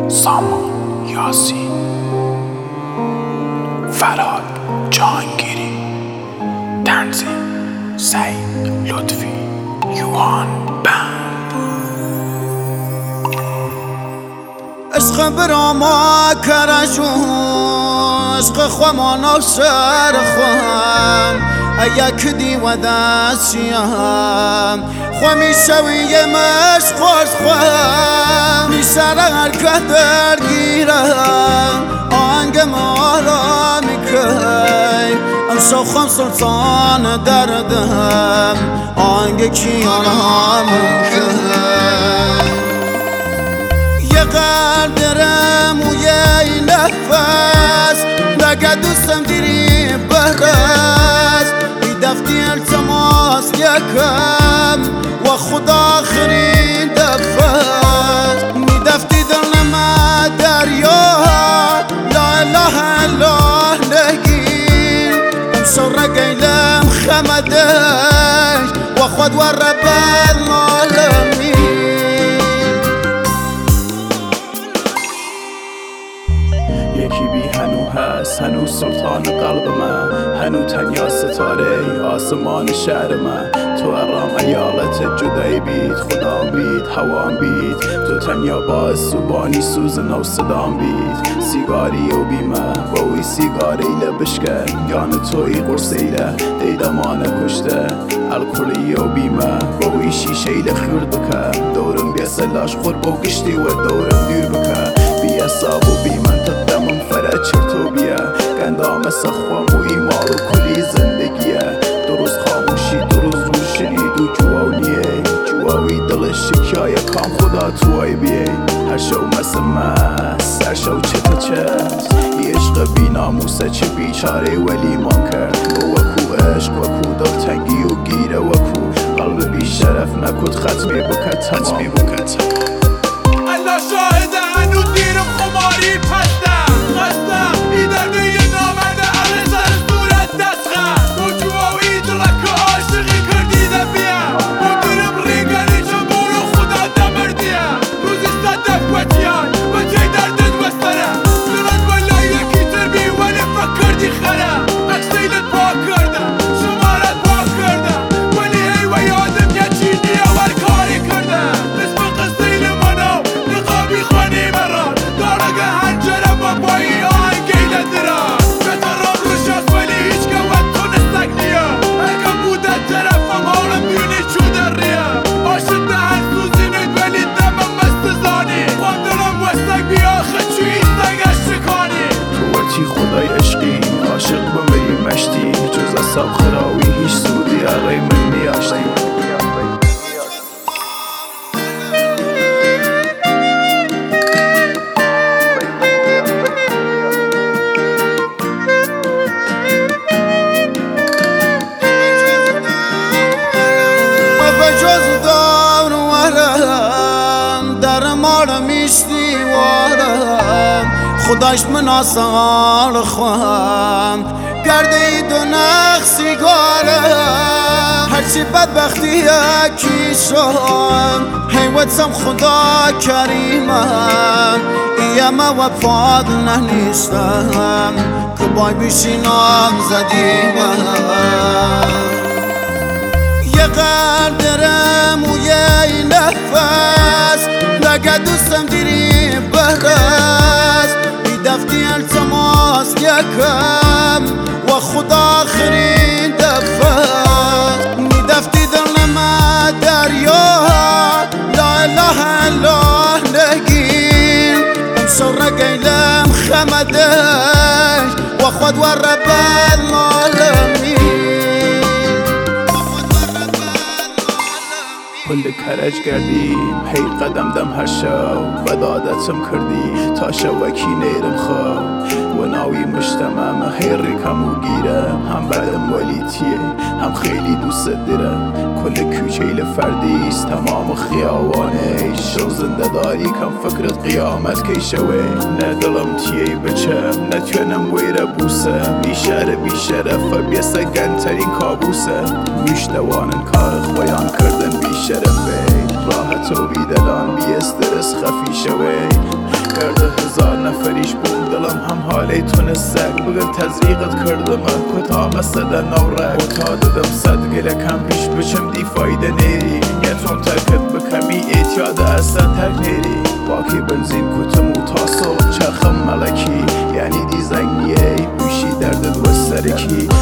سامان یاسین، فراد جهانگیری، تنظیم سعید لطفی، یوهان بند. عشق براما کرشو عشق خوامان سر خوام یک دیو دستیم خوامی شوی مشخوش خوام میسر حرکت درگیرم آنگ مارا میکی امشو خم سلطان دردم آنگ کیانم میکی یه قدرم و یه نفس لگه دوستم دیری برست ای دفتی التماس یکم و خدا آخرین دفت می دفتی دل نما دریا لا اله الا نگیر امشو رگیلم خمدش و خود و رب العالمین. یکی بی هنو هست هنو سلطان قلب من، هنو تنیا ستاره آسمان شهر من. تو ارام ایالت جدایی بید، خدام بید، هوام بید، تو تنیا باعث سوبانی سوز نو صدام بید. سیگاری و بیمه با اوی سیگاری لبشکه یان توی قرسیله دیدمانه کشته الکلی و بیمه با اوی شیشه لخیر بکه دورم بیسلاش خور با گشتی و دورم دیر بکه بی اصاب و بی منطق من فرد چرتو بیه گندام سخوام و ایمال و کلی زندگیه درست خاموشی درست روشنید و جوانیه جواوی دل شکیای کام خدا توی بیه هر شو مثل مست هر شو چه یه عشق بی ناموسه چه بیچاره ولی ما کرد وکو عشق وکو دل تنگی و گیره وکو قلب بی شرف نکد ختمی بکت الله شاهده هنو دیرم خماری پستم خستم بیدرده یه نامرده عرض صورت دستخم تو جواوی دلک عاشقی کردیده بیم تو دیرم ریگنی جمور خدا دمردیم روزی صدف وطیان و جای دردت وسترم دلت ولا یکی تربی ولی فکردی خرم اکسیلت پاک کردم شمارت پاک کردم ولی هی و یادم یه چینی اول کاری کردم اسم قصیل منو نقابی خانی مران دارگه هنجره با پایی آهنگیل درم بترام روش هست ولی هیچ که وقت تونستک نیم اگه بودت طرفم حالم بیونی چو در ریم عاشق دهن سوزی نید ولی دمم مستزانی خود دلم وستک بیا خچو ایستگش شکانی تو وچی خدای عشقی عاشق بمری مشتی جز اصاب خراوی هیچ سودی آقای من نیاشتی خداش من آسان خوام گرده ای دو نخ سیگارم هرچی بدبختی یکی شم حیوتم خدا کریمم ایم و فاضل ننیستم که بای بیشینام زدیمم یه قدرم و یه نفس لگه دوستم دیری برست دفتی التماس یکم و خدا آخرین دفت می دفتی دل نما دریا لا اله الا نگیر امشو رگیلم خمدش و خود و رب العالمین. کل کرج کردیم هی قدم دم هر شو بدادتم کردی تا شوکی نیرم خو و ناوی مجتمعم هی ریکم و گیرم هم بدم ولی تیه هم خیلی دوست دارم کل کوچه لفردیست تمام خیاوانه شو زنده داری کم فکرت قیامت کی شوی نه دلم تیه بچم نتونم ویره بوسم بی شرف بیسته گنترین کابوسه میشتوانن کار خویان کردن بی شرف راحت و بیدلان بی استرس خفی شوی کرده 1000 نفریش بوم دلم هم حالی تونسته بگم تزریقت کردم کتا مسده نورک کتا دادم 100 گله کم پیش بچم دی فایده نیری نیتون ترکت بکمی ایتیاد اصلا ترک نیری باکی بنزین کتم و تاسو چرخم ملکی یعنی دی زنگیه بیشی دردت و سرکی